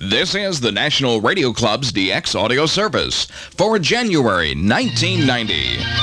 This is the National Radio Club's DX audio service for January 1990.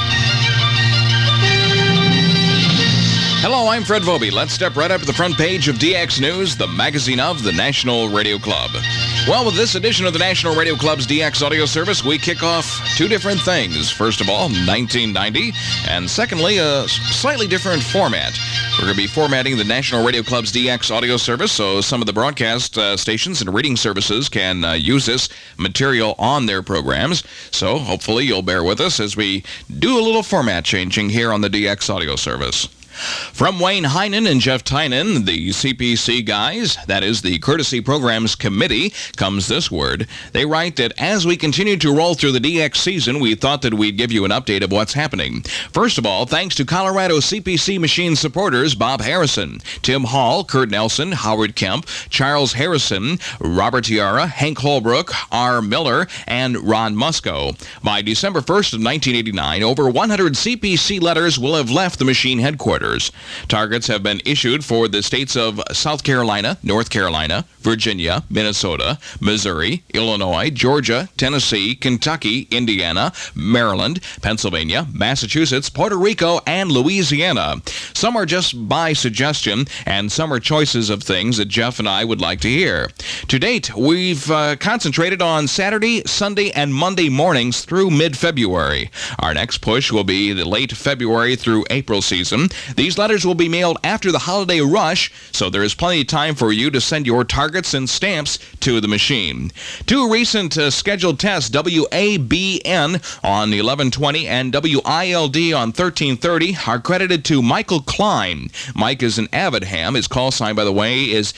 Hello, I'm Fred Vobie. Let's step right up to the front page of DX News, the magazine of the National Radio Club. Well, with this edition of the National Radio Club's DX audio service, we kick off two different things. First of all, 1990, and secondly, a slightly different format. We're going to be formatting the National Radio Club's DX audio service so some of the broadcast stations and reading services can use this material on their programs. So hopefully you'll bear with us as we do a little format changing here on the DX audio service. From Wayne Heinen and Jeff Tynan, the CPC guys, that is the Courtesy Programs Committee, comes this word. They write that as we continue to roll through the DX season, we thought that we'd give you an update of what's happening. First of all, thanks to Colorado CPC machine supporters Bob Harrison, Tim Hall, Kurt Nelson, Howard Kemp, Charles Harrison, Robert Tiara, Hank Holbrook, R. Miller, and Ron Musco. By December 1st of 1989, over 100 CPC letters will have left the machine headquarters. Targets have been issued for the states of South Carolina, North Carolina, Virginia, Minnesota, Missouri, Illinois, Georgia, Tennessee, Kentucky, Indiana, Maryland, Pennsylvania, Massachusetts, Puerto Rico, and Louisiana. Some are just by suggestion, and some are choices of things that Jeff and I would like to hear. To date, we've concentrated on Saturday, Sunday, and Monday mornings through mid-February. Our next push will be the late February through April season. These letters will be mailed after the holiday rush, so there is plenty of time for you to send your targets and stamps to the machine. Two recent scheduled tests, WABN on 1120 and WILD on 1330, are credited to Michael Klein. Mike is an avid ham. His call sign, by the way, is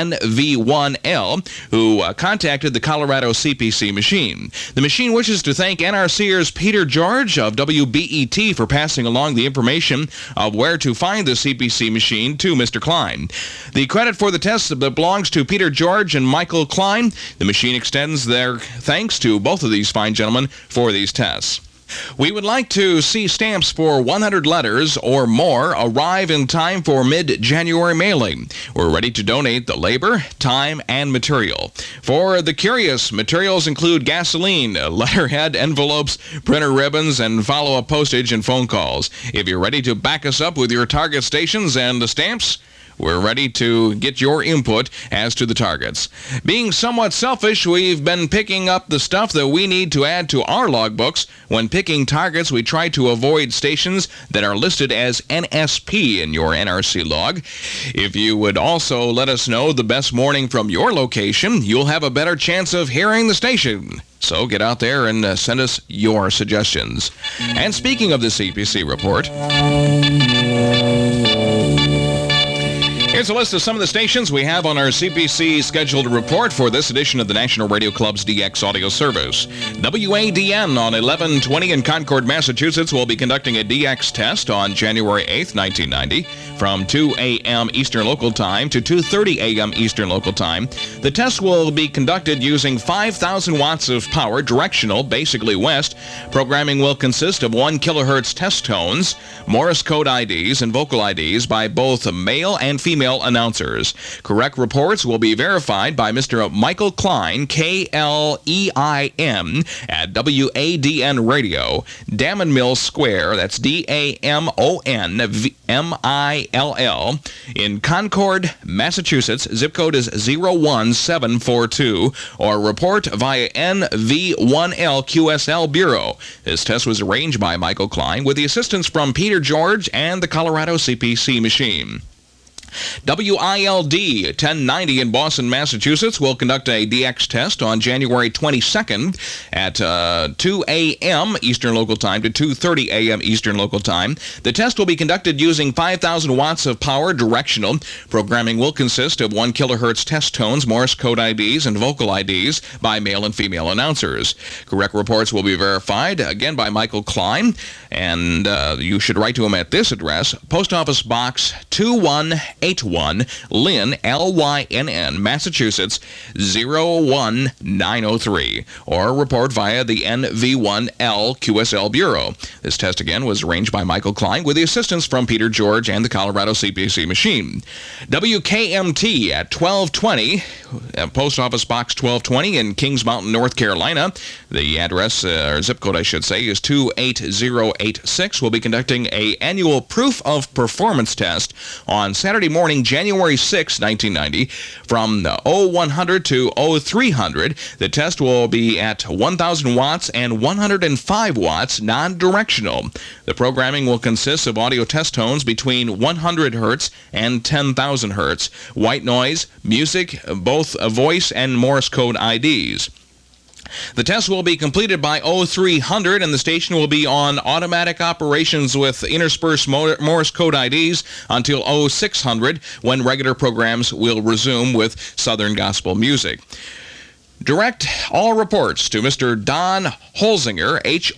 NV1L, who contacted the Colorado CPC machine. The machine wishes to thank NRCers Peter George of WBET for passing along the information of where to find the CPC machine to Mr. Klein. The credit for the test belongs to Peter George and Michael Klein. The machine extends their thanks to both of these fine gentlemen for these tests. We would like to see stamps for 100 letters or more arrive in time for mid-January mailing. We're ready to donate the labor, time, and material. For the curious, materials include gasoline, letterhead, envelopes, printer ribbons, and follow-up postage and phone calls. If you're ready to back us up with your target stations and the stamps, we're ready to get your input as to the targets. Being somewhat selfish, we've been picking up the stuff that we need to add to our logbooks. When picking targets, we try to avoid stations that are listed as NSP in your NRC log. If you would also let us know the best morning from your location, you'll have a better chance of hearing the station. So get out there and send us your suggestions. And speaking of the CPC report, here's a list of some of the stations we have on our CPC scheduled report for this edition of the National Radio Club's DX audio service. WADN on 1120 in Concord, Massachusetts will be conducting a DX test on January 8th, 1990 from 2 a.m. Eastern Local Time to 2:30 a.m. Eastern Local Time. The test will be conducted using 5,000 watts of power, directional, basically west. Programming will consist of 1 kilohertz test tones, Morse code IDs, and vocal IDs by both male and female announcers. Correct reports will be verified by Mr. Michael Klein, KLEIN, at WADN Radio, Damon Mill Square, that's DAMONMILL, in Concord, Massachusetts. Zip code is 01742, or report via NV1L QSL Bureau. This test was arranged by Michael Klein with the assistance from Peter George and the Colorado CPC machine. WILD 1090 in Boston, Massachusetts will conduct a DX test on January 22nd at 2 a.m. Eastern Local Time to 2:30 a.m. Eastern Local Time. The test will be conducted using 5,000 watts of power, directional. Programming will consist of 1 kilohertz test tones, Morse code IDs, and vocal IDs by male and female announcers. Correct reports will be verified, again, by Michael Klein, and you should write to him at this address, Post Office Box 21 981 Lynn, Lynn, Massachusetts 01903, or report via the NV1L QSL Bureau. This test again was arranged by Michael Klein with the assistance from Peter George and the Colorado CPC machine. WKMT at 1220, Post Office Box 1220 in Kings Mountain, North Carolina. The address, or zip code I should say, is 28086. We'll be conducting an annual proof of performance test on Saturday morning, January 6, 1990, from 0100 to 0300. The test will be at 1,000 watts and 105 watts non-directional. The programming will consist of audio test tones between 100 hertz and 10,000 hertz, white noise, music, both voice and Morse code IDs. The test will be completed by 0300, and the station will be on automatic operations with interspersed Morse code IDs until 0600, when regular programs will resume with Southern Gospel music. Direct all reports to Mr. Don Holzinger,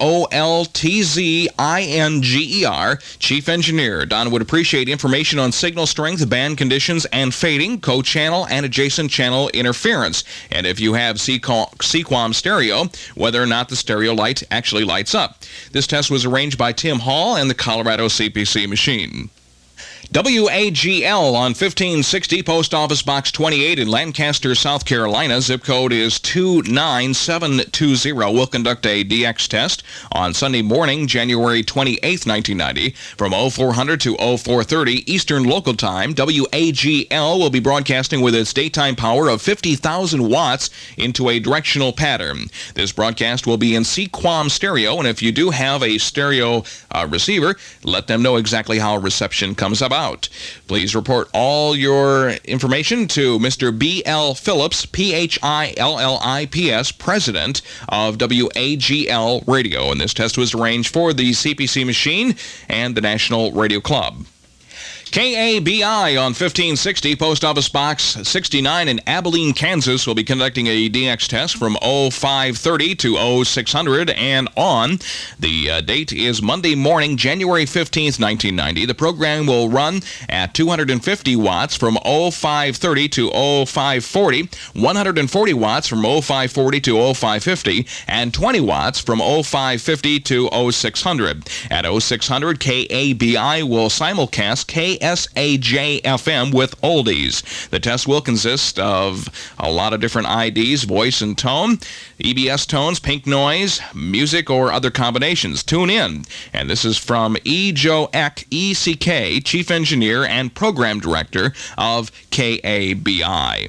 Holtzinger, Chief Engineer. Don would appreciate information on signal strength, band conditions, and fading, co-channel and adjacent channel interference. And if you have Sequam stereo, whether or not the stereo light actually lights up. This test was arranged by Tim Hall and the Colorado CPC machine. WAGL on 1560 Post Office Box 28 in Lancaster, South Carolina. Zip code is 29720. We'll conduct a DX test on Sunday morning, January 28, 1990, from 0400 to 0430 Eastern Local Time. WAGL will be broadcasting with its daytime power of 50,000 watts into a directional pattern. This broadcast will be in Sequam stereo, and if you do have a stereo receiver, let them know exactly how reception comes about. Please report all your information to Mr. B.L. Phillips, Phillips, President of WAGL Radio. And this test was arranged for the CPC machine and the National Radio Club. KABI on 1560 Post Office Box 69 in Abilene, Kansas will be conducting a DX test from 0530 to 0600 and on. The date is Monday morning, January 15th, 1990. The program will run at 250 watts from 0530 to 0540, 140 watts from 0540 to 0550, and 20 watts from 0550 to 0600. At 0600, KABI will simulcast KSAJ-FM with oldies. The test will consist of a lot of different IDs, voice and tone, EBS tones, pink noise, music, or other combinations. Tune in. And this is from E. Joe Eck, ECK, Chief Engineer and Program Director of KABI.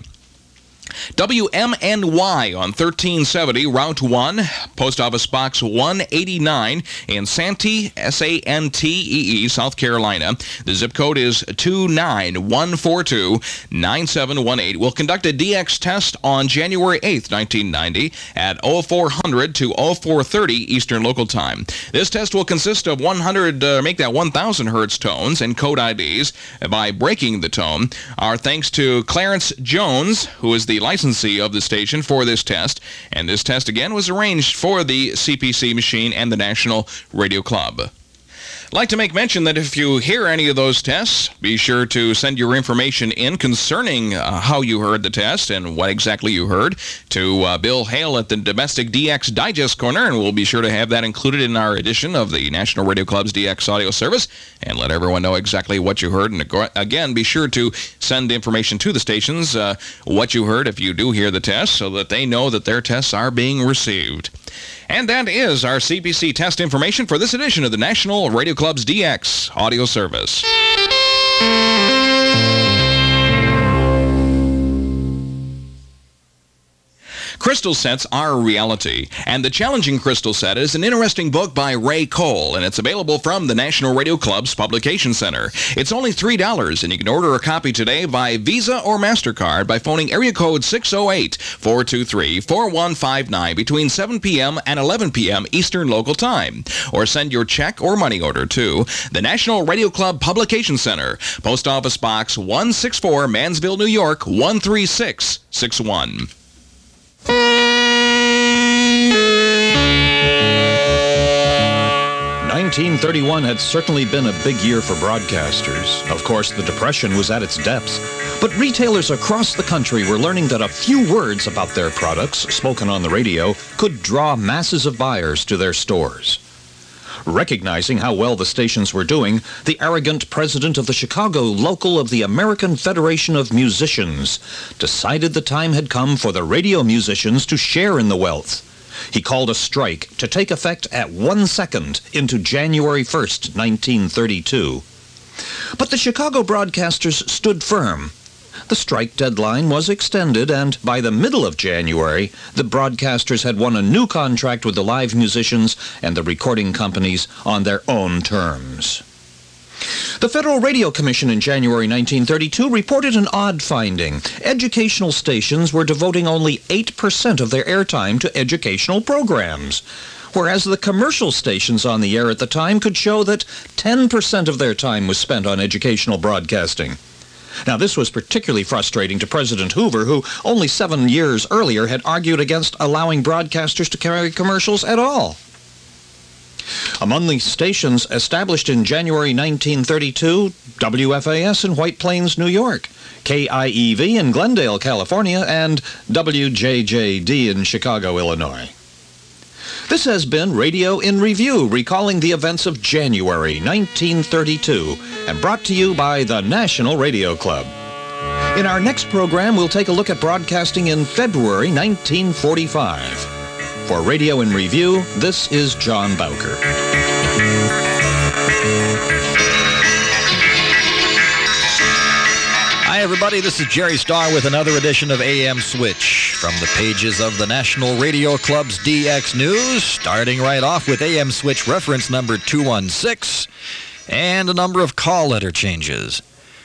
WMNY on 1370 Route 1, Post Office Box 189 in Santee, Santee, South Carolina. The zip code is 29142-9718. We'll conduct a DX test on January 8th, 1990 at 0400 to 0430 Eastern Local Time. This test will consist of 1,000 hertz tones and code IDs. By breaking the tone, our thanks to Clarence Jones, who is the licensee of the station for this test, and this test again was arranged for the CPC machine and the National Radio Club. I'd like to make mention that if you hear any of those tests, be sure to send your information in concerning how you heard the test and what exactly you heard to Bill Hale at the Domestic DX Digest Corner, and we'll be sure to have that included in our edition of the National Radio Club's DX audio service and let everyone know exactly what you heard. And again, be sure to send information to the stations what you heard if you do hear the test so that they know that their tests are being received. And that is our CPC test information for this edition of the National Radio Club's DX audio service. Crystal sets are a reality, and The Challenging Crystal Set is an interesting book by Ray Cole, and it's available from the National Radio Club's Publication Center. It's only $3, and you can order a copy today by Visa or MasterCard by phoning area code 608-423-4159 between 7 p.m. and 11 p.m. Eastern Local Time, or send your check or money order to the National Radio Club Publication Center, Post Office Box 164, Mansville, New York 13661. 1931 had certainly been a big year for broadcasters. Of course, the Depression was at its depths. But retailers across the country were learning that a few words about their products, spoken on the radio, could draw masses of buyers to their stores. Recognizing how well the stations were doing, the arrogant president of the Chicago local of the American Federation of Musicians decided the time had come for the radio musicians to share in the wealth. He called a strike to take effect at 1 second into January 1st, 1932. But the Chicago broadcasters stood firm. The strike deadline was extended, and by the middle of January, the broadcasters had won a new contract with the live musicians and the recording companies on their own terms. The Federal Radio Commission in January 1932 reported an odd finding. Educational stations were devoting only 8% of their airtime to educational programs, whereas the commercial stations on the air at the time could show that 10% of their time was spent on educational broadcasting. Now, this was particularly frustrating to President Hoover, who only 7 years earlier had argued against allowing broadcasters to carry commercials at all. Among the stations established in January 1932, WFAS in White Plains, New York, KIEV in Glendale, California, and WJJD in Chicago, Illinois. This has been Radio in Review, recalling the events of January 1932, and brought to you by the National Radio Club. In our next program, we'll take a look at broadcasting in February 1945. For Radio in Review, this is John Bowker. Hi, everybody. This is Jerry Starr with another edition of AM Switch from the pages of the National Radio Club's DX News, starting right off with AM Switch reference number 216 and a number of call letter changes.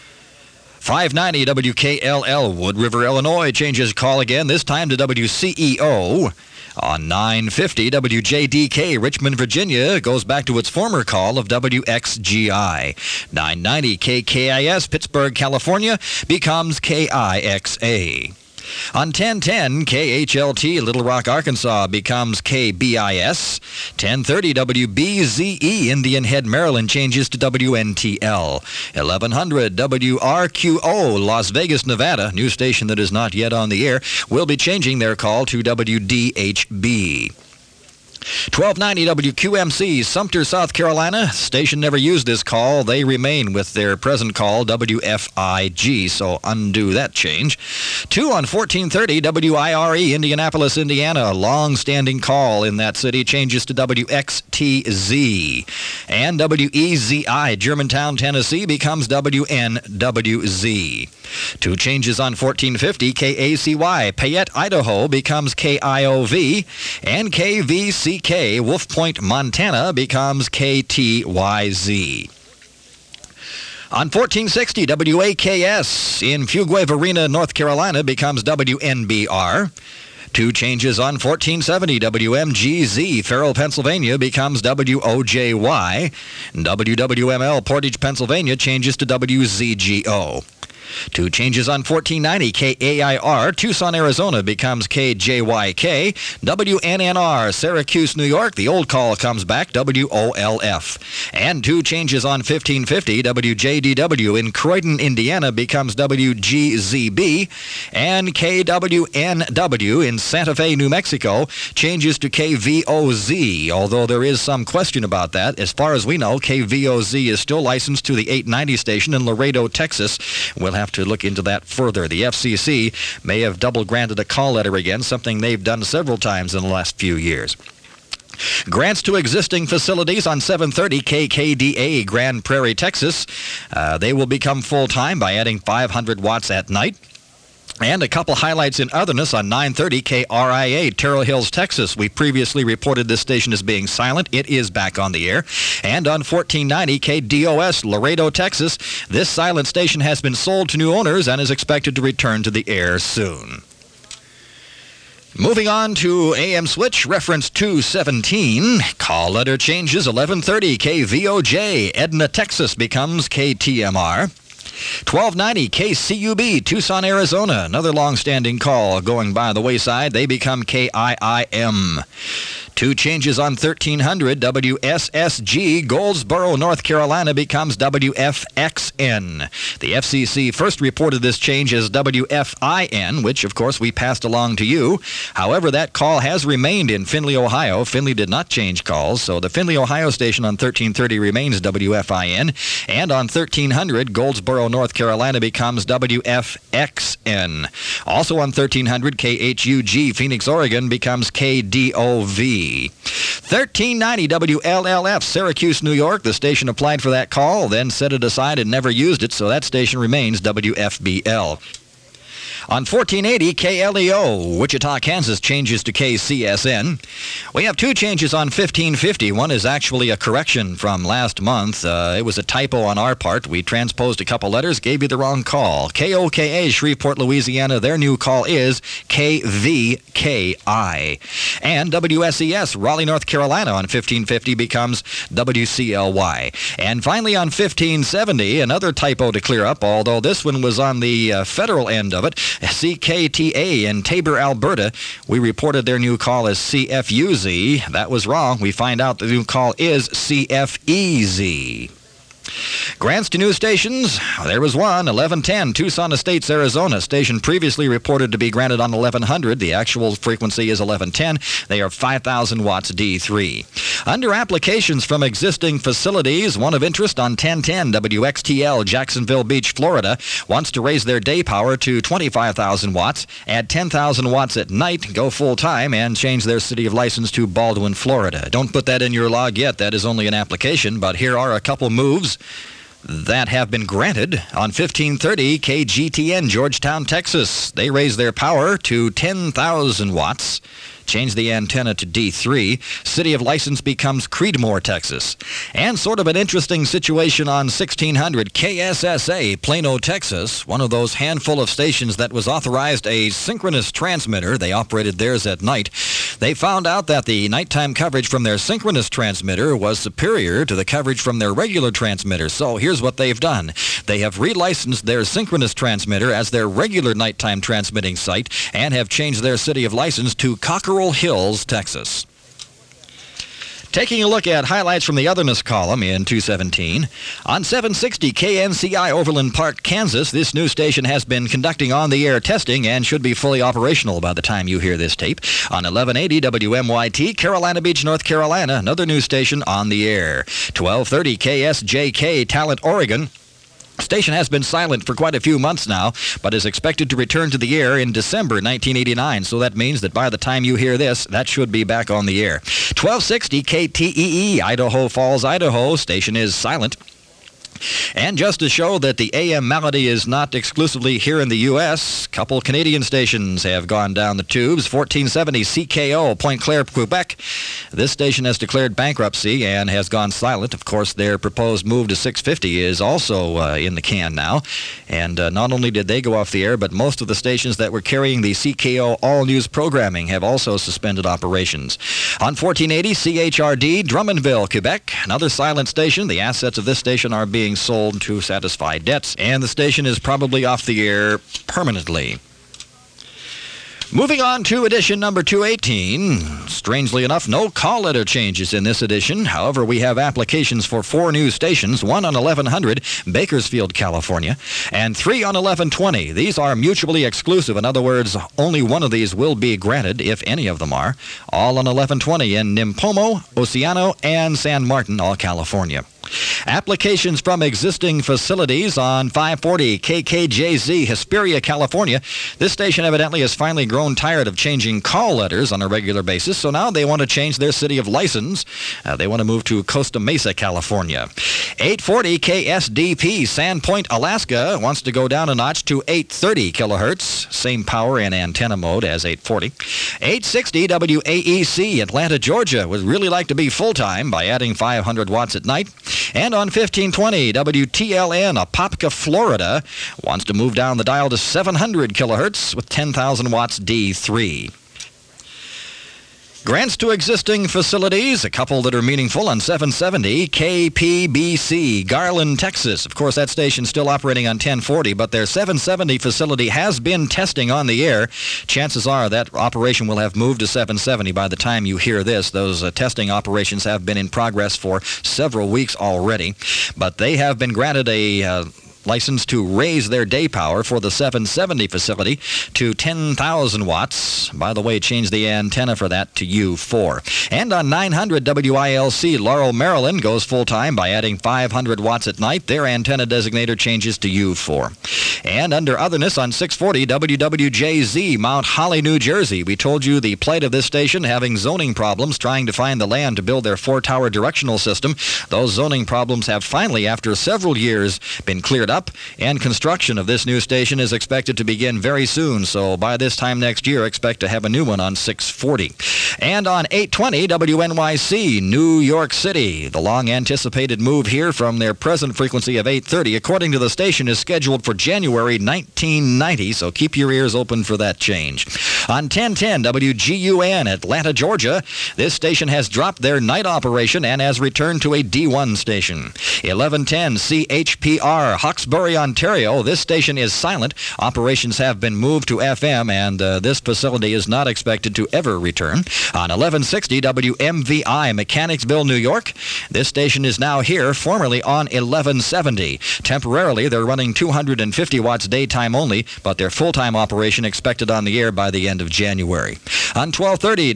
590 WKLL, Wood River, Illinois, changes call again, this time to WCEO. On 950 WJDK, Richmond, Virginia, goes back to its former call of WXGI. 990 KKIS, Pittsburgh, California, becomes KIXA. On 1010, KHLT, Little Rock, Arkansas, becomes KBIS. 1030 WBZE, Indian Head, Maryland, changes to WNTL. 1100 WRQO, Las Vegas, Nevada, new station that is not yet on the air, will be changing their call to WDHB. 1290 WQMC, Sumter, South Carolina. Station never used this call. They remain with their present call, WFIG, so undo that change. 2 on 1430 WIRE, Indianapolis, Indiana. A long-standing call in that city changes to WXTZ. And WEZI, Germantown, Tennessee, becomes WNWZ. 2 changes on 1450 KACY, Payette, Idaho, becomes KIOV. And KVCK, Wolf Point, Montana, becomes KTYZ. On 1460, WAKS in Fuquay-Varina, North Carolina, becomes WNBR. 2 changes on 1470, WMGZ, Farrell, Pennsylvania, becomes WOJY. WWML, Portage, Pennsylvania, changes to WZGO. 2 changes on 1490, KAIR, Tucson, Arizona, becomes KJYK. WNNR, Syracuse, New York, the old call comes back, WOLF. And 2 changes on 1550, WJDW in Croydon, Indiana, becomes WGZB. And KWNW in Santa Fe, New Mexico, changes to KVOZ, although there is some question about that. As far as we know, KVOZ is still licensed to the 890 station in Laredo, Texas. We'll have to look into that further. The FCC may have double-granted a call letter again, something they've done several times in the last few years. Grants to existing facilities on 730 KKDA, Grand Prairie, Texas. They will become full-time by adding 500 watts at night. And a couple highlights in otherness on 930 KRIA, Terrell Hills, Texas. We previously reported this station as being silent. It is back on the air. And on 1490 KDOS, Laredo, Texas, this silent station has been sold to new owners and is expected to return to the air soon. Moving on to AM Switch, reference 217. Call letter changes 1130 KVOJ, Edna, Texas, becomes KTMR. 1290 KCUB, Tucson, Arizona. Another long-standing call going by the wayside. They become KIIM. Two changes on 1300. WSSG, Goldsboro, North Carolina becomes WFXN. The FCC first reported this change as WFIN, which, of course, we passed along to you. However, that call has remained in Findlay, Ohio. Findlay did not change calls, so the Findlay, Ohio station on 1330 remains WFIN. And on 1300, Goldsboro, North Carolina becomes WFXN. Also on 1300, KHUG, Phoenix, Oregon becomes KDOV. 1390 WLLF, Syracuse, New York. The station applied for that call, then set it aside and never used it, so that station remains WFBL. On 1480, KLEO, Wichita, Kansas changes to KCSN. We have two changes on 1550. One is actually a correction from last month. It was a typo on our part. We transposed a couple letters, gave you the wrong call. KOKA, Shreveport, Louisiana, their new call is KVKI. And WSES, Raleigh, North Carolina on 1550 becomes WCLY. And finally on 1570, another typo to clear up, although this one was on the federal end of it. CKTA in Tabor, Alberta. We reported their new call as CFUZ. That was wrong. We find out the new call is CFEZ. Grants to new stations. There was one, 1110, Tucson Estates, Arizona. Station previously reported to be granted on 1100. The actual frequency is 1110. They are 5,000 watts D3. Under applications from existing facilities, one of interest on 1010 WXTL, Jacksonville Beach, Florida, wants to raise their day power to 25,000 watts, add 10,000 watts at night, go full-time, and change their city of license to Baldwin, Florida. Don't put that in your log yet. That is only an application, but here are a couple moves that have been granted. On 1530, KGTN, Georgetown, Texas. They raise their power to 10,000 watts. Change the antenna to D3. City of license becomes Creedmoor, Texas. And sort of an interesting situation on 1600, KSSA, Plano, Texas, one of those handful of stations that was authorized a synchronous transmitter. They operated theirs at night. They found out that the nighttime coverage from their synchronous transmitter was superior to the coverage from their regular transmitter. So here's what they've done. They have relicensed their synchronous transmitter as their regular nighttime transmitting site and have changed their city of license to Cockerel Hills, Texas. Taking a look at highlights from the otherness column in 217. On 760 KNCI, Overland Park, Kansas, this new station has been conducting on-the-air testing and should be fully operational by the time you hear this tape. On 1180 WMYT, Carolina Beach, North Carolina, another new station on the air. 1230 KSJK, Talent, Oregon. Station has been silent for quite a few months now, but is expected to return to the air in December 1989. So that means that by the time you hear this, that should be back on the air. 1260 KTEE, Idaho Falls, Idaho. Station is silent. And just to show that the AM malady is not exclusively here in the U.S., a couple Canadian stations have gone down the tubes. 1470 CKO, Pointe Claire, Quebec. This station has declared bankruptcy and has gone silent. Of course, their proposed move to 650 is also in the can now. And not only did they go off the air, but most of the stations that were carrying the CKO all-news programming have also suspended operations. On 1480 CHRD, Drummondville, Quebec. Another silent station. The assets of this station are being sold to satisfy debts, and the station is probably off the air permanently. Moving on to edition number 218. Strangely enough, no call letter changes in this edition. However, we have applications for 4 new stations, one on 1100, Bakersfield, California, and 3 on 1120. These are mutually exclusive. In other words, only one of these will be granted, if any of them are. All on 1120 in Nimpomo, Oceano, and San Martin, all California. Applications from existing facilities on 540 KKJZ, Hesperia, California. This station evidently has finally grown tired of changing call letters on a regular basis, so now they want to change their city of license. They want to move to Costa Mesa, California. 840 KSDP, Sandpoint, Alaska, wants to go down a notch to 830 kilohertz, same power and antenna mode as 840. 860 WAEC, Atlanta, Georgia, would really like to be full-time by adding 500 watts at night. And on 1520, WTLN, Apopka, Florida, wants to move down the dial to 700 kilohertz with 10,000 watts D3. Grants to existing facilities, a couple that are meaningful on 770 KPBC, Garland, Texas. Of course, that station's still operating on 1040, but their 770 facility has been testing on the air. Chances are that operation will have moved to 770 by the time you hear this. Those testing operations have been in progress for several weeks already, but they have been granted a license to raise their day power for the 770 facility to 10,000 watts. By the way, change the antenna for that to U4. And on 900 WILC, Laurel, Maryland goes full-time by adding 500 watts at night. Their antenna designator changes to U4. And under otherness on 640 WWJZ, Mount Holly, New Jersey. We told you the plight of this station having zoning problems trying to find the land to build their 4-tower directional system. Those zoning problems have finally, after several years, been cleared up, and construction of this new station is expected to begin very soon. So by this time next year, expect to have a new one on 640. And on 820 WNYC, New York City. The long-anticipated move here from their present frequency of 830, according to the station, is scheduled for January 1990, so keep your ears open for that change. On 1010 WGUN, Atlanta, Georgia, this station has dropped their night operation and has returned to a D1 station. 1110 CHPR, Hawkesbury, Ontario. This station is silent. Operations have been moved to FM, and this facility is not expected to ever return. On 1160 WMVI, Mechanicsville, New York. This station is now here, formerly on 1170. Temporarily, they're running 250 watts daytime only, but their full-time operation expected on the air by the end of January. On 1230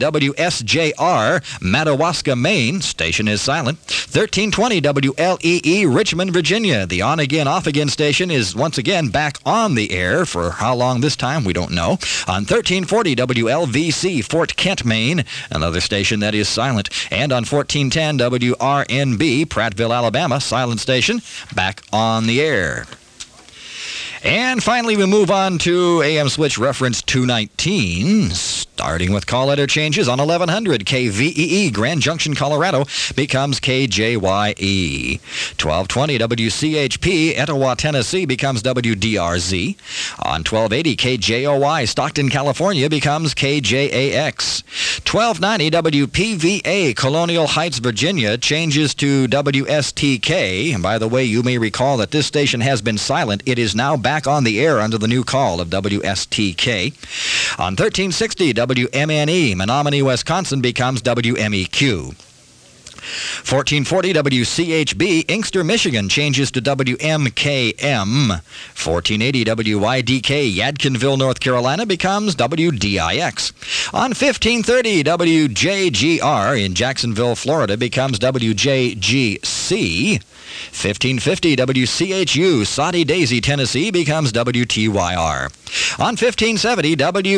WSJR, Madawaska, Maine. Station is silent. 1320 WLEE, Richmond, Virginia. The on-again, off-again station is once again back on the air. For how long this time, we don't know. On 1340 WLVC, Fort Kent, Maine, another station that is silent. And on 1410 WRNB, Prattville, Alabama, silent station, back on the air. And finally, we move on to AM switch reference 219, starting with call letter changes on 1100 KVEE, Grand Junction, Colorado, becomes KJYE. 1220 WCHP, Etowah, Tennessee, becomes WDRZ. On 1280 KJOY, Stockton, California, becomes KJAX. 1290 WPVA, Colonial Heights, Virginia, changes to WSTK. And by the way, you may recall that this station has been silent. It is now back on the air under the new call of WSTK. On 1360 WMNE, Menominee, Wisconsin, becomes WMEQ. 1440 WCHB, Inkster, Michigan, changes to WMKM. 1480 WYDK, Yadkinville, North Carolina, becomes WDIX. On 1530 WJGR in Jacksonville, Florida, becomes WJGC. 1550 WCHU, Soddy Daisy, Tennessee, becomes WTYR. On 1570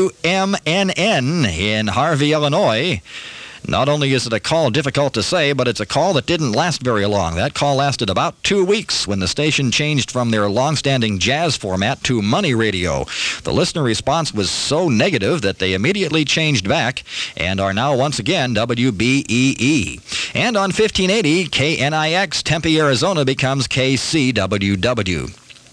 WMNN in Harvey, Illinois. Not only is it a call difficult to say, but it's a call that didn't last very long. That call lasted about 2 weeks when the station changed from their long-standing jazz format to money radio. The listener response was so negative that they immediately changed back and are now once again WBEE. And on 1580, KNIX, Tempe, Arizona, becomes KCWW.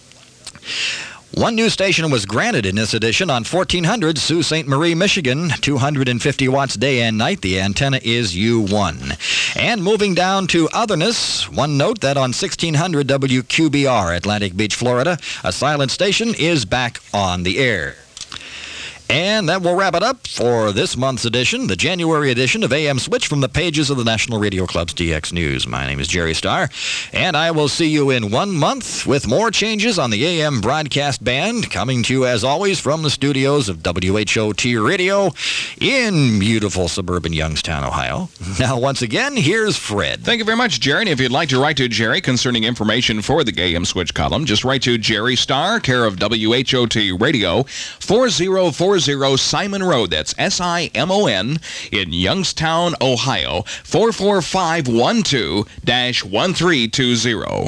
One new station was granted in this edition on 1400 Sault Ste. Marie, Michigan, 250 watts day and night. The antenna is U1. And moving down to otherness, one note that on 1600 WQBR, Atlantic Beach, Florida, a silent station is back on the air. And that will wrap it up for this month's edition, the January edition of AM Switch from the pages of the National Radio Club's DX News. My name is Jerry Starr, and I will see you in 1 month with more changes on the AM broadcast band, coming to you, as always, from the studios of WHOT Radio in beautiful suburban Youngstown, Ohio. Now, once again, here's Fred. Thank you very much, Jerry. And if you'd like to write to Jerry concerning information for the AM Switch column, just write to Jerry Starr, care of WHOT Radio, 4040 Simon Road, that's SIMON, in Youngstown, Ohio, 44512-1320.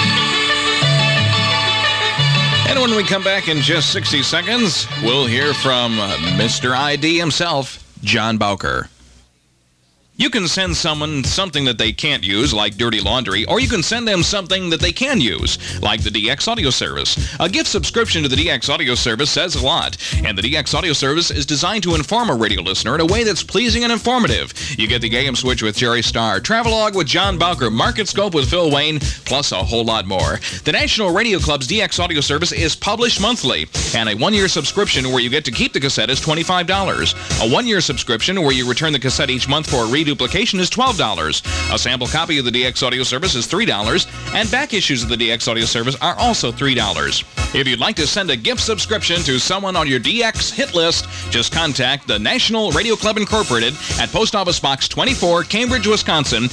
And when we come back in just 60 seconds, we'll hear from Mr. ID himself, John Bowker. You can send someone something that they can't use, like dirty laundry, or you can send them something that they can use, like the DX Audio Service. A gift subscription to the DX Audio Service says a lot, and the DX Audio Service is designed to inform a radio listener in a way that's pleasing and informative. You get the AM Switch with Jerry Starr, Travelogue with John Bowker, Market Scope with Phil Wayne, plus a whole lot more. The National Radio Club's DX Audio Service is published monthly, and a one-year subscription where you get to keep the cassette is $25. A one-year subscription where you return the cassette each month for a duplication is $12. A sample copy of the DX Audio Service is $3, and back issues of the DX Audio Service are also $3. If you'd like to send a gift subscription to someone on your DX hit list, just contact the National Radio Club Incorporated at Post Office Box 24, Cambridge, Wisconsin,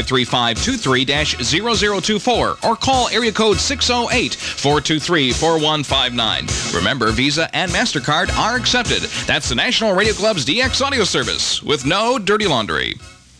53523-0024, or call area code 608-423-4159. Remember, Visa and MasterCard are accepted. That's the National Radio Club's DX Audio Service, with no dirty laundry.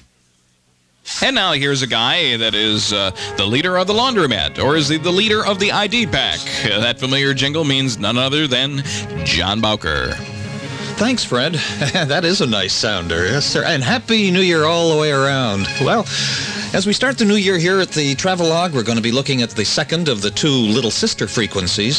And now here's a guy that is the leader of the laundromat, or is he the leader of the ID pack? That familiar jingle means none other than John Bowker. Thanks, Fred. That is a nice sounder. Yes, sir. And Happy New Year all the way around. Well, as we start the new year here at the Travelogue, we're going to be looking at the second of the two little sister frequencies.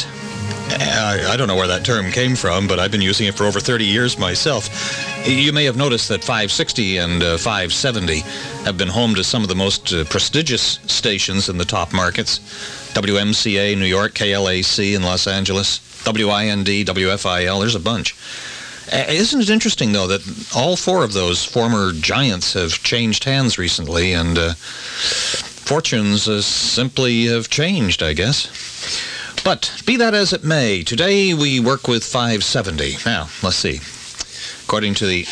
I don't know where that term came from, but I've been using it for over 30 years myself. You may have noticed that 560 and 570 have been home to some of the most prestigious stations in the top markets. WMCA, New York, KLAC in Los Angeles, WIND, WFIL, there's a bunch. Isn't it interesting, though, that all four of those former giants have changed hands recently, and fortunes simply have changed, I guess. But be that as it may, today we work with 570. Now, let's see. According to the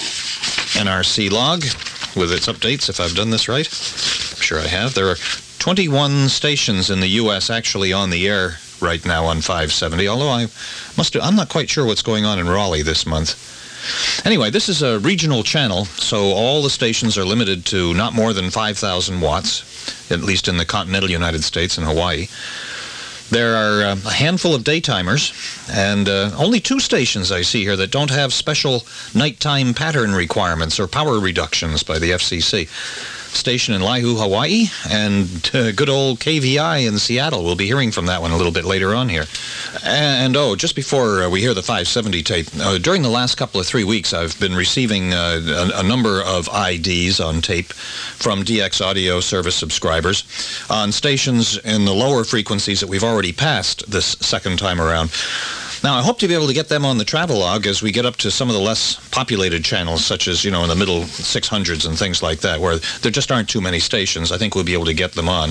NRC log, with its updates, if I've done this right, I'm sure I have, there are 21 stations in the U.S. actually on the air right now on 570, although I'm not quite sure what's going on in Raleigh this month. Anyway, this is a regional channel, so all the stations are limited to not more than 5,000 watts, at least in the continental United States and Hawaii. There are a handful of daytimers, and only two stations I see here that don't have special nighttime pattern requirements or power reductions by the FCC. Station in Laihu, Hawaii, and good old KVI in Seattle. We'll be hearing from that one a little bit later on here. And just before we hear the 570 tape, during the last couple of 3 weeks, I've been receiving a number of IDs on tape from DX Audio Service subscribers on stations in the lower frequencies that we've already passed this second time around. Now, I hope to be able to get them on the Travelogue as we get up to some of the less populated channels, such as, in the middle 600s and things like that, where there just aren't too many stations. I think we'll be able to get them on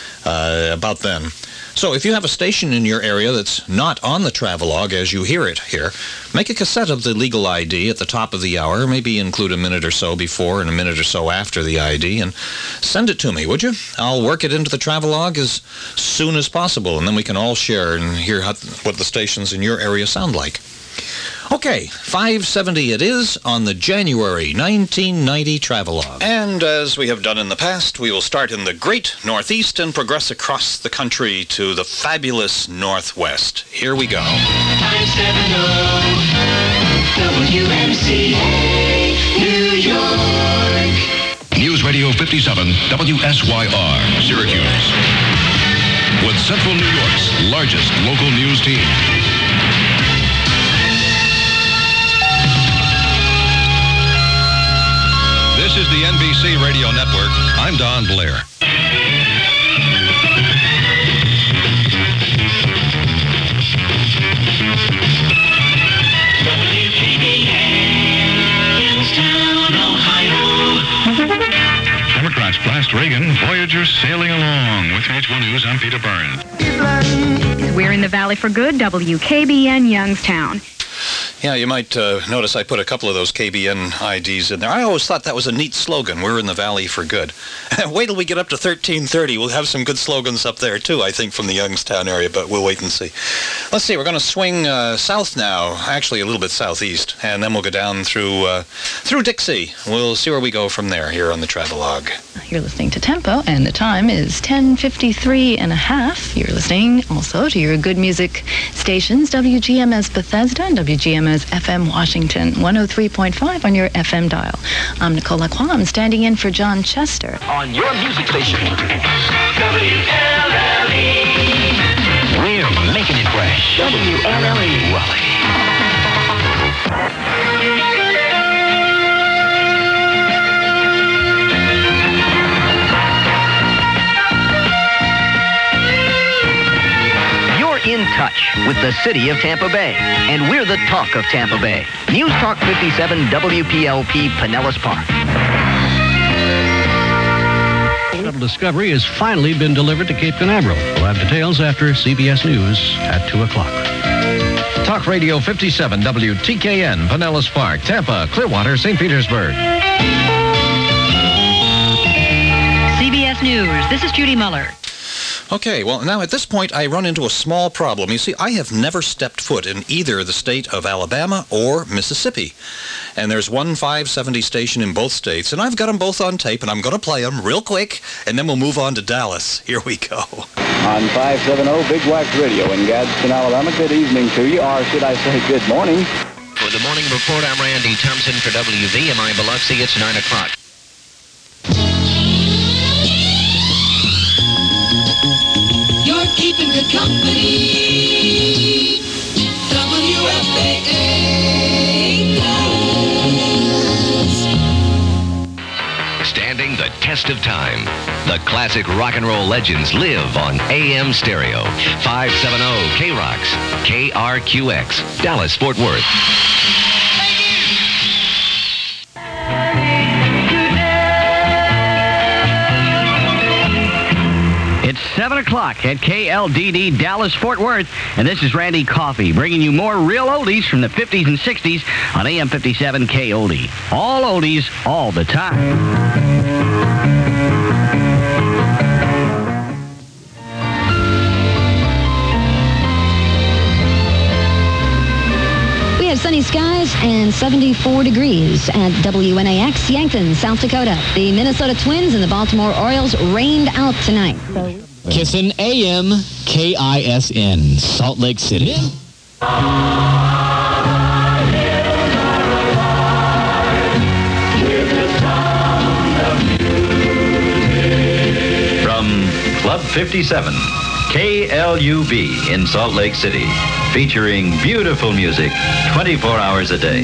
about then. So if you have a station in your area that's not on the Travelogue as you hear it here, make a cassette of the legal ID at the top of the hour, maybe include a minute or so before and a minute or so after the ID, and send it to me, would you? I'll work it into the Travelogue as soon as possible, and then we can all share and hear what the stations in your area sound like. Okay, 570 it is on the January 1990 Travelogue. And as we have done in the past, we will start in the great Northeast and progress across the country to the fabulous Northwest. Here we go. 570 WMCA, New York. News Radio 57, WSYR, Syracuse. With Central New York's largest local news team. This is the NBC Radio Network. I'm Don Blair. Democrats blast Reagan, Voyager sailing along. With H1 News, I'm Peter Burns. We're in the Valley for Good, WKBN Youngstown. Yeah, you might notice I put a couple of those KBN IDs in there. I always thought that was a neat slogan, we're in the Valley for Good. Wait till we get up to 1330. We'll have some good slogans up there, too, I think, from the Youngstown area, but we'll wait and see. Let's see, we're going to swing south now, actually a little bit southeast, and then we'll go down through Dixie. We'll see where we go from there here on the Travelogue. You're listening to Tempo, and the time is 10:53 and a half. You're listening also to your good music stations, WGMS Bethesda and WGMS as FM Washington, 103.5 on your FM dial. I'm Nicole Lacroix. I'm standing in for John Chester. On your music station. WLLE. We're making it fresh. WLLE. Raleigh. In touch with the city of Tampa Bay, and we're the talk of Tampa Bay. News Talk 57 WPLP Pinellas Park. Shuttle Discovery has finally been delivered to Cape Canaveral. We'll have details after CBS News at 2 o'clock. Talk Radio 57 WTKN, Pinellas Park, Tampa, Clearwater, St. Petersburg. CBS News, this is Judy Muller. Okay, well, now at this point, I run into a small problem. You see, I have never stepped foot in either the state of Alabama or Mississippi. And there's one 570 station in both states, and I've got them both on tape, and I'm going to play them real quick, and then we'll move on to Dallas. Here we go. On 570 Big Wax Radio in Gadsden, Alabama, good evening to you, or should I say good morning. For the morning report, I'm Randy Thompson for WVMI Biloxi. It's 9 o'clock. You're keeping good company. WFAA. Standing the test of time. The classic rock and roll legends live on AM stereo. 570 K-Rocks, KRQX, Dallas, Fort Worth. It's 7 o'clock at KLDD Dallas Fort Worth, and this is Randy Coffey bringing you more real oldies from the 50s and 60s on AM 57 KOD. All oldies, all the time. We have sunny skies and 74 degrees at WNAX Yankton, South Dakota. The Minnesota Twins and the Baltimore Orioles rained out tonight. Kissin' AM KISN, Salt Lake City. From Club 57, KLUB in Salt Lake City, featuring beautiful music 24 hours a day.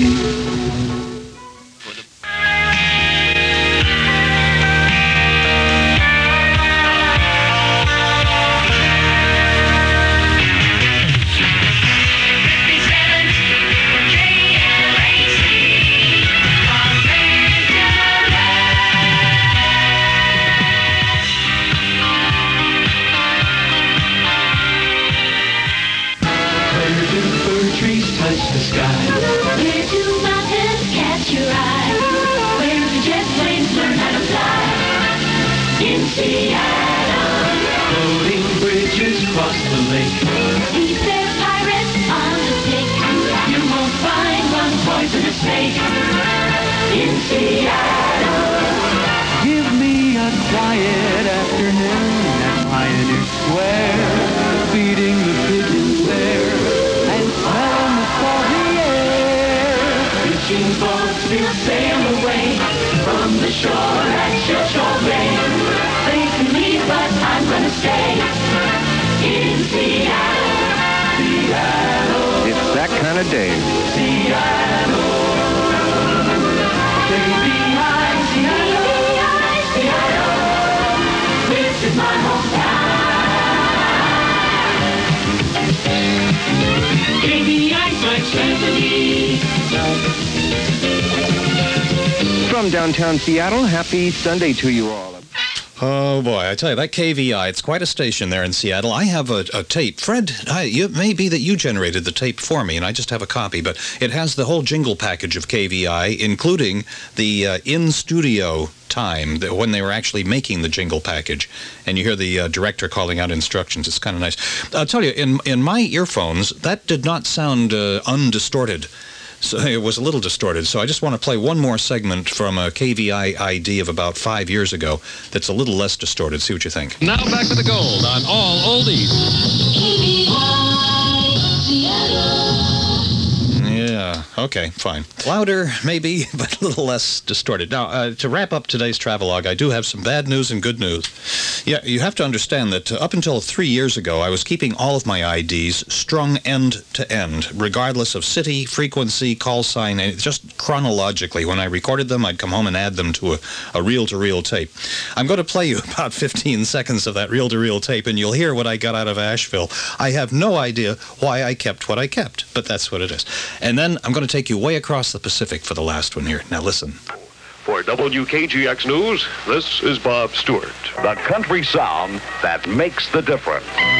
From downtown Seattle, happy Sunday to you all. Oh, boy, I tell you, that KVI, it's quite a station there in Seattle. I have a tape. Fred, it may be that you generated the tape for me, and I just have a copy, but it has the whole jingle package of KVI, including the in-studio time when they were actually making the jingle package. And you hear the director calling out instructions. It's kind of nice. I'll tell you, in my earphones, that did not sound undistorted. So it was a little distorted. So I just want to play one more segment from a KVI ID of about 5 years ago that's a little less distorted. See what you think. Now back to the gold on all oldies. Yeah. Okay, fine. Louder, maybe, but a little less distorted. Now, to wrap up today's travelogue, I do have some bad news and good news. Yeah, you have to understand that up until 3 years ago, I was keeping all of my IDs strung end to end, regardless of city, frequency, call sign, and just chronologically. When I recorded them, I'd come home and add them to a reel-to-reel tape. I'm going to play you about 15 seconds of that reel-to-reel tape, and you'll hear what I got out of Asheville. I have no idea why I kept what I kept, but that's what it is. And then I'm going to take you way across the Pacific for the last one here. Now listen. For WKGX News, this is Bob Stewart. The country sound that makes the difference.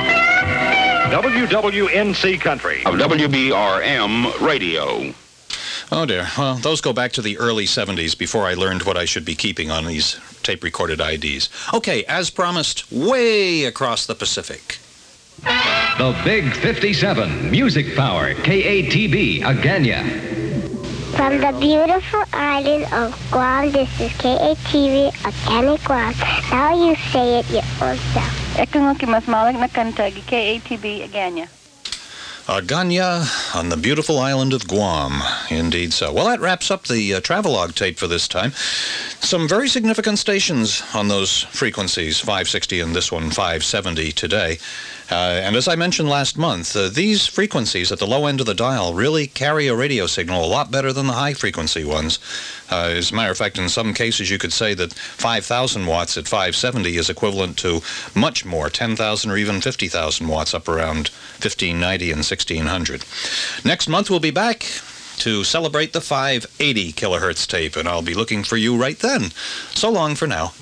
WWNC Country Of WBRM Radio. Oh dear. Well, those go back to the early 70s before I learned what I should be keeping on these tape-recorded IDs. Okay, as promised, way across the Pacific. The Big 57, Music Power, KATB, Agana. From the beautiful island of Guam, this is KATV, Agana, Guam. Now you say it your own self. Ito nga kimasmalag na kanta, KATB, Agana. Agana on the beautiful island of Guam. Indeed so. Well, that wraps up the travelogue tape for this time. Some very significant stations on those frequencies, 560 and this one, 570 today. And as I mentioned last month, these frequencies at the low end of the dial really carry a radio signal a lot better than the high-frequency ones. As a matter of fact, in some cases, you could say that 5,000 watts at 570 is equivalent to much more, 10,000 or even 50,000 watts up around 1590 and 1600. Next month, we'll be back to celebrate the 580 kilohertz tape, and I'll be looking for you right then. So long for now.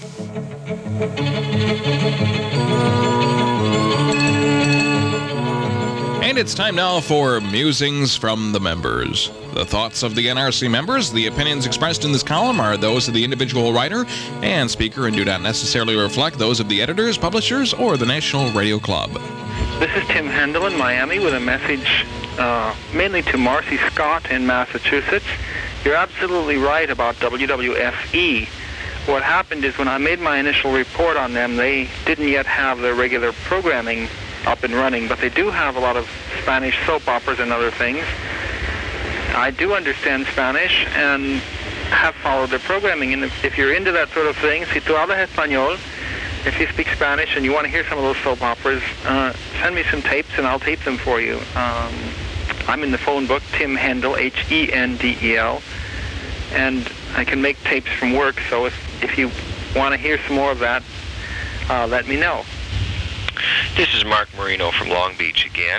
And it's time now for Musings from the Members. The thoughts of the NRC members, the opinions expressed in this column are those of the individual writer and speaker and do not necessarily reflect those of the editors, publishers, or the National Radio Club. This is Tim Hendel in Miami with a message mainly to Marcy Scott in Massachusetts. You're absolutely right about WWFE. What happened is when I made my initial report on them, they didn't yet have their regular programming up and running, but they do have a lot of Spanish soap operas and other things. I do understand Spanish and have followed their programming, and if you're into that sort of thing, si tú hablas español, if you speak Spanish and you want to hear some of those soap operas, send me some tapes and I'll tape them for you. I'm in the phone book, Tim Hendel, Hendel, and I can make tapes from work, so if you want to hear some more of that, let me know. This is Mark Marino from Long Beach again,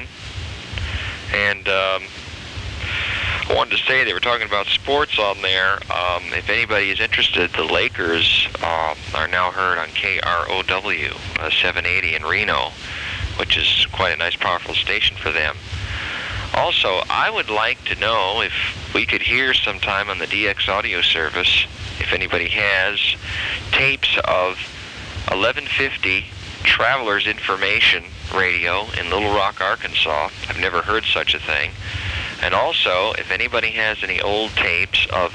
and I wanted to say they were talking about sports on there. If anybody is interested, the Lakers are now heard on KROW 780 in Reno, which is quite a nice, powerful station for them. Also, I would like to know if we could hear sometime on the DX audio service, if anybody has, tapes of 1150 Travelers Information Radio in Little Rock, Arkansas. I've never heard such a thing. And also, if anybody has any old tapes of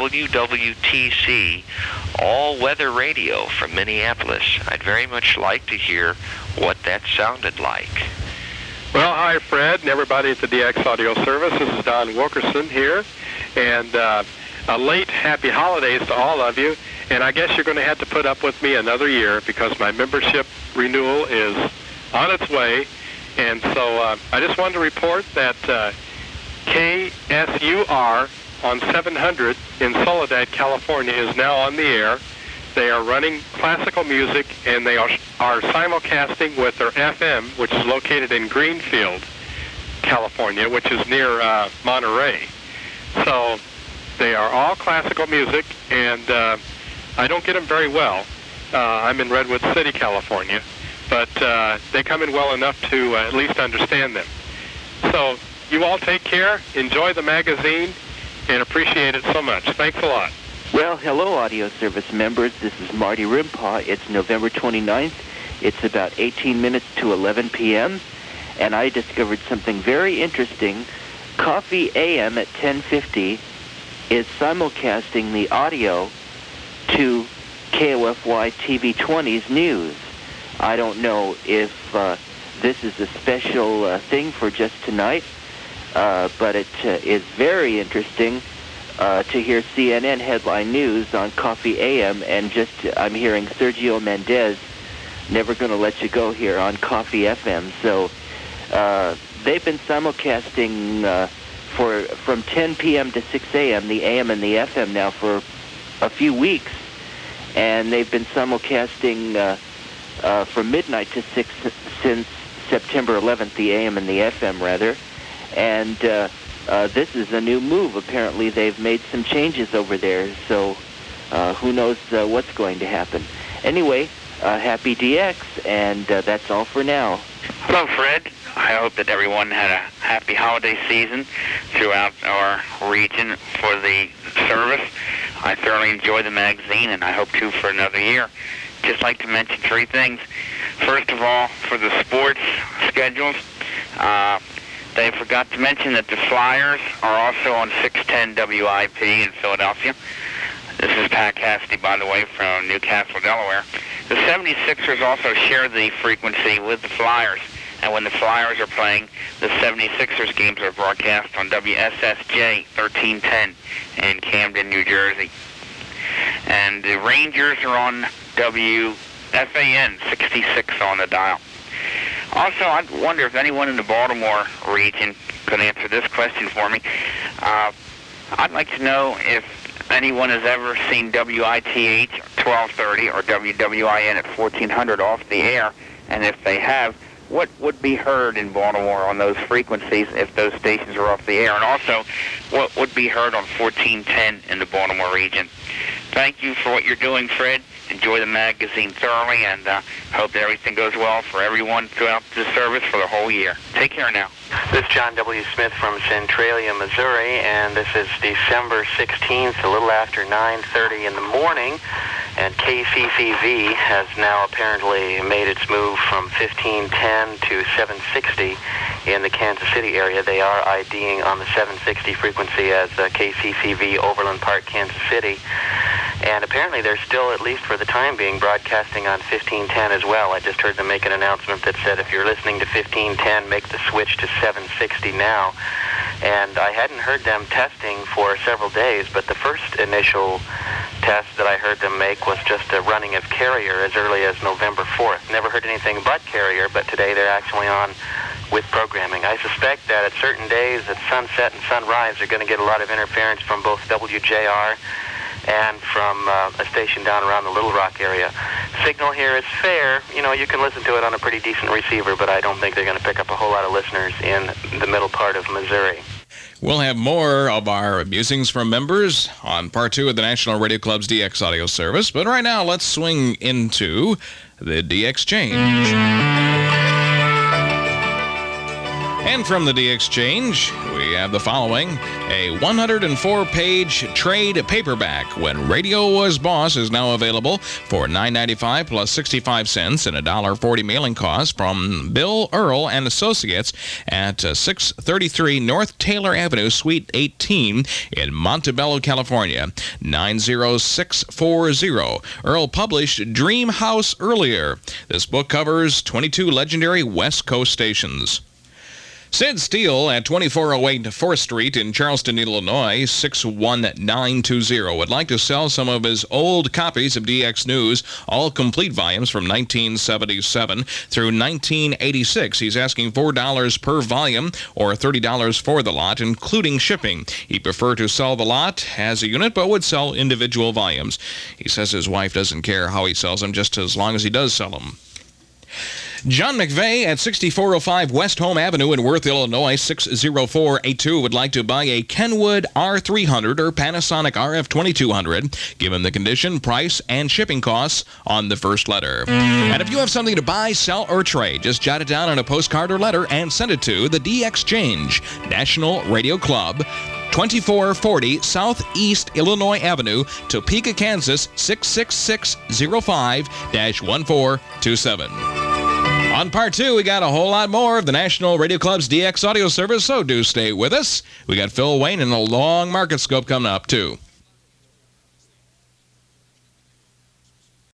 WWTC all-weather radio from Minneapolis, I'd very much like to hear what that sounded like. Well, hi, Fred, and everybody at the DX Audio Service. This is Don Wilkerson here, and a late happy holidays to all of you. And I guess you're going to have to put up with me another year because my membership renewal is on its way. And so I just wanted to report that KSUR on 700 in Soledad, California is now on the air. They are running classical music, and they are simulcasting with their FM, which is located in Greenfield, California, which is near Monterey. So they are all classical music, and I don't get them very well. I'm in Redwood City, California, but they come in well enough to at least understand them. So you all take care, enjoy the magazine, and appreciate it so much. Thanks a lot. Well, hello, audio service members. This is Marty Rimpaw. It's November 29th. It's about 18 minutes to 11 p.m., and I discovered something very interesting. Coffee AM at 1050 is simulcasting the audio to KOFY TV20's news. I don't know if this is a special thing for just tonight, but it is very interesting to hear CNN headline news on Coffee AM, and I'm hearing Sergio Mendes, Never Gonna Let You Go here on Coffee FM. So they've been simulcasting from 10 p.m. to 6 a.m., the AM and the FM now for a few weeks, and they've been simulcasting from midnight to 6 since September 11th, the AM and the FM, rather. And this is a new move. Apparently, they've made some changes over there, so who knows what's going to happen. Anyway, happy DX, and that's all for now. Hello, Fred. I hope that everyone had a happy holiday season throughout our region for the service. I thoroughly enjoy the magazine, and I hope to for another year. Just like to mention three things. First of all, for the sports schedules, they forgot to mention that the Flyers are also on 610 WIP in Philadelphia. This is Pat Cassidy, by the way, from Newcastle, Delaware. The 76ers also share the frequency with the Flyers. And when the Flyers are playing, the 76ers games are broadcast on WSSJ 1310 in Camden, New Jersey. And the Rangers are on WFAN 66 on the dial. Also, I wonder if anyone in the Baltimore region could answer this question for me. I'd like to know if anyone has ever seen WITH 1230 or WWIN at 1400 off the air, and if they have, what would be heard in Baltimore on those frequencies if those stations are off the air? And also, what would be heard on 1410 in the Baltimore region? Thank you for what you're doing, Fred. Enjoy the magazine thoroughly, and hope that everything goes well for everyone throughout the service for the whole year. Take care now. This is John W. Smith from Centralia, Missouri, and this is December 16th, a little after 9:30 in the morning, and KCCV has now apparently made its move from 1510 to 760 in the Kansas City area. They are IDing on the 760 frequency as KCCV Overland Park, Kansas City, and apparently they're still, at least for the time being, broadcasting on 1510 as well. I just heard them make an announcement that said if you're listening to 1510, make the switch to 760 now. And I hadn't heard them testing for several days, but the first initial test that I heard them make was just a running of Carrier as early as November 4th. Never heard anything but Carrier, but today they're actually on with programming. I suspect that at certain days at sunset and sunrise, they're going to get a lot of interference from both WJR and from a station down around the Little Rock area. Signal here is fair. You know, you can listen to it on a pretty decent receiver, but I don't think they're going to pick up a whole lot of listeners in the middle part of Missouri. We'll have more of our musings from members on Part 2 of the National Radio Club's DX audio service, but right now let's swing into the DXchange. And from the DXchange, we have the following. A 104-page trade paperback, When Radio Was Boss, is now available for $9.95 plus 65 cents and $1.40 mailing cost from Bill Earl and Associates at 633 North Taylor Avenue, Suite 18 in Montebello, California, 90640. Earl published Dream House earlier. This book covers 22 legendary West Coast stations. Sid Steele at 2408 4th Street in Charleston, Illinois, 61920, would like to sell some of his old copies of DX News, all complete volumes from 1977 through 1986. He's asking $4 per volume or $30 for the lot, including shipping. He'd prefer to sell the lot as a unit, but would sell individual volumes. He says his wife doesn't care how he sells them, just as long as he does sell them. John McVeigh at 6405 West Home Avenue in Worth, Illinois, 60482, would like to buy a Kenwood R300 or Panasonic RF2200. Give him the condition, price, and shipping costs on the first letter. And if you have something to buy, sell, or trade, just jot it down on a postcard or letter and send it to the DXchange, National Radio Club, 2440 Southeast Illinois Avenue, Topeka, Kansas, 66605-1427. On Part 2, we got a whole lot more of the National Radio Club's DX audio service, so do stay with us. We got Phil Wayne and a long market scope coming up, too.